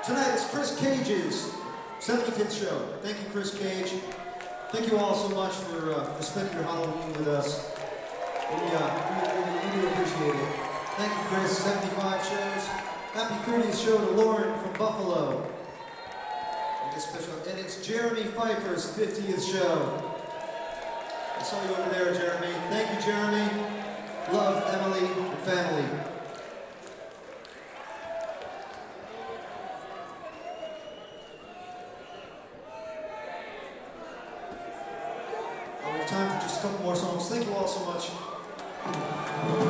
Tonight is Chris Cage's 75th show. Thank you, Chris Cage. Thank you all so much for spending your Halloween with us. We do appreciate it. Thank you, Chris. 75 shows. Happy 30th show to Lauren from Buffalo. And it's Jeremy Pfeiffer's 50th show. I saw you over there, Jeremy. Thank you, Jeremy. Love, Emily, and family. We have time for just a couple more songs. Thank you all so much.